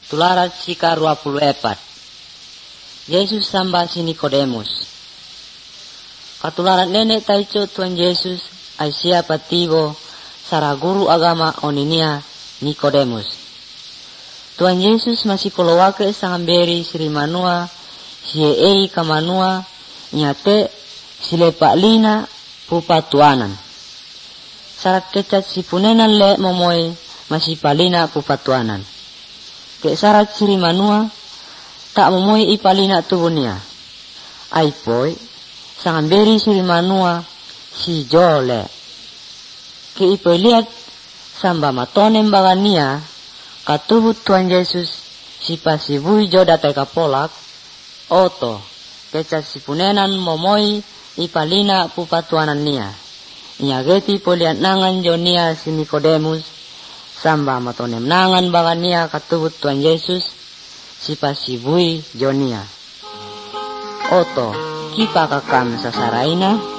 Tularat sika 24. Yesus samba si Nikodemus. Katularat nenek taico Tuhan Yesus ay siya patibo sara guru agama oninia Nikodemus. Tuhan Yesus masih kolowake sangamberi siri manua siye kamanua nyate silepak lina pupatuanan. Sarat kecat sipunenan le momoy masih palina pupatuanan. Ke sarat siri manua tak momoy ipalina tubunia. Ay poy sangamberi siri manua si jole. Ke ipoy lihat samba matonem bagania katubut Tuhan Yesus si pasibui joda teka polak oto kecat sipunenan momoy ipalina pupatuanan nia. Inyageti poliat nangan jonia si Nikodemus samba matonem nangan bagania katubut Tuhan Yesus si pasibui jonia. Oto kipa kakam sasaraina